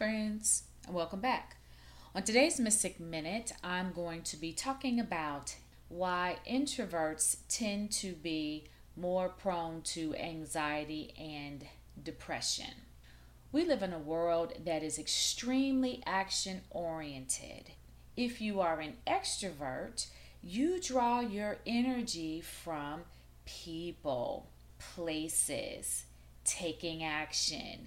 friends, and welcome back. On today's Mystic Minute, I'm going to be talking about why introverts tend to be more prone to anxiety and depression. We live in a world that is extremely action oriented. If you are an extrovert, you draw your energy from people, places, taking action,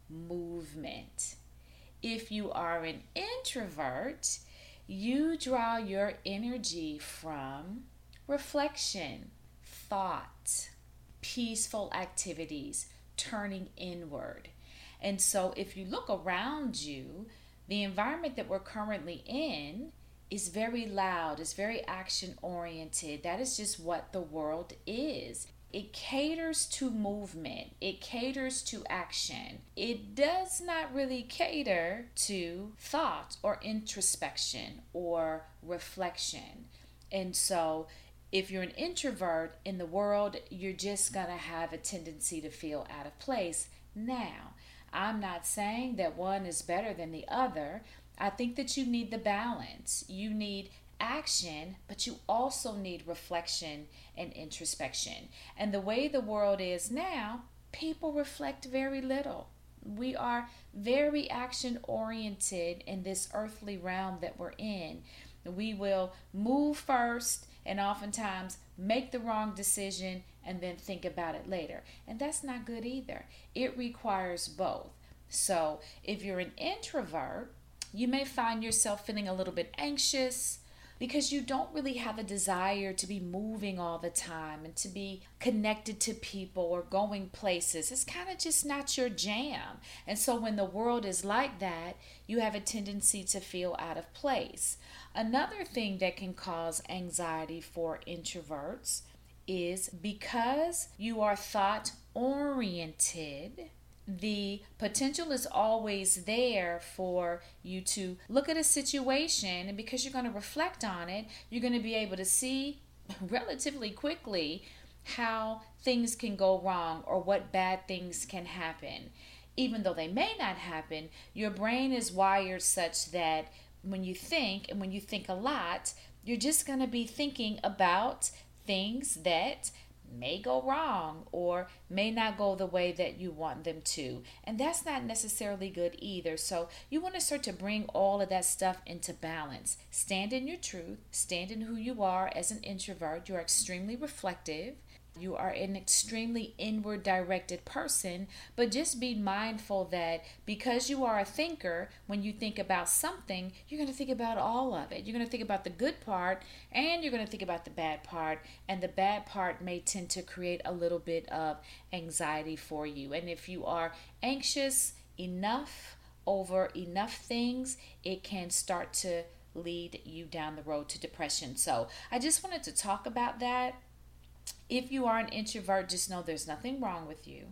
movement. If you are an introvert, you draw your energy from reflection, thought, peaceful activities, turning inward. And so, if you look around you, the environment that we're currently in is very loud, is very action oriented. That is just what the world is. It caters to movement, it caters to action. It does not really cater to thought or introspection or reflection. And so, if you're an introvert in the world, you're just going to have a tendency to feel out of place. Now, I'm not saying that one is better than the other. I think that you need the balance. You need action, but you also need reflection and introspection. And the way the world is now, people reflect very little. We are very action oriented in this earthly realm that we're in. We will move first and oftentimes make the wrong decision and then think about it later. And that's not good either. It requires both. So if you're an introvert, you may find yourself feeling a little bit anxious because you don't really have a desire to be moving all the time and to be connected to people or going places. It's kind of just not your jam. And so when the world is like that, you have a tendency to feel out of place. Another thing that can cause anxiety for introverts is because you are thought oriented, the potential is always there for you to look at a situation, and because you're going to reflect on it, you're going to be able to see relatively quickly how things can go wrong or what bad things can happen. Even though they may not happen, your brain is wired such that when you think, and when you think a lot, you're just going to be thinking about things that may go wrong or may not go the way that you want them to. And that's not necessarily good either. So you want to start to bring all of that stuff into balance. Stand in your truth, stand in who you are as an introvert. You're extremely reflective. You are an extremely inward directed person, but just be mindful that because you are a thinker, when you think about something, you're going to think about all of it. You're going to think about the good part and you're going to think about the bad part, and the bad part may tend to create a little bit of anxiety for you. And if you are anxious enough over enough things, it can start to lead you down the road to depression. So I just wanted to talk about that. If you are an introvert, just know there's nothing wrong with you.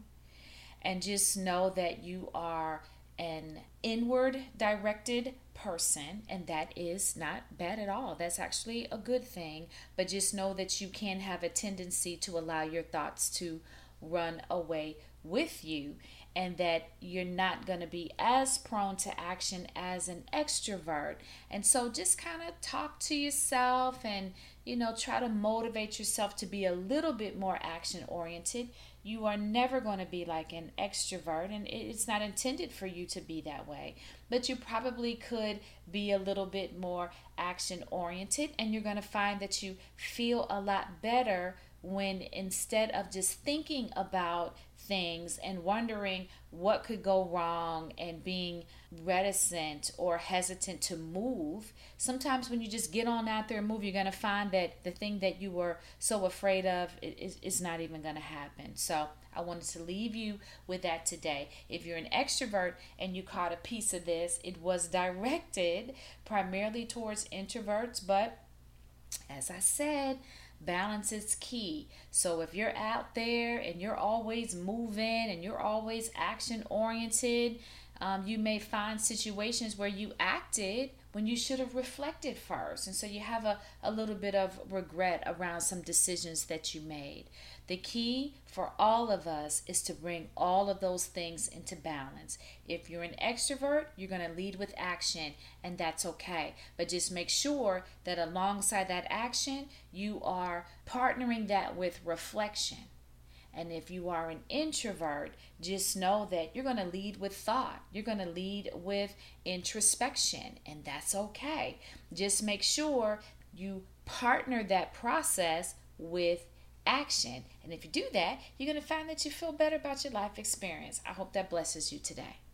And just know that you are an inward directed person, and that is not bad at all. That's actually a good thing. But just know that you can have a tendency to allow your thoughts to run away with you, and that you're not going to be as prone to action as an extrovert. And so just kind of talk to yourself and try to motivate yourself to be a little bit more action oriented. You are never going to be like an extrovert, and it's not intended for you to be that way. But you probably could be a little bit more action oriented, and you're going to find that you feel a lot better when, instead of just thinking about things and wondering what could go wrong and being reticent or hesitant to move, sometimes when you just get on out there and move, you're going to find that the thing that you were so afraid of is not even going to happen. So I wanted to leave you with that today. If you're an extrovert and you caught a piece of this, it was directed primarily towards introverts, but as I said, balance is key. So if you're out there and you're always moving and you're always action oriented, you may find situations where you acted when you should have reflected first. And so you have a little bit of regret around some decisions that you made. The key for all of us is to bring all of those things into balance. If you're an extrovert, you're going to lead with action, and that's okay. But just make sure that alongside that action, you are partnering that with reflection. And if you are an introvert, just know that you're going to lead with thought. You're going to lead with introspection, and that's okay. Just make sure you partner that process with action. And if you do that, you're going to find that you feel better about your life experience. I hope that blesses you today.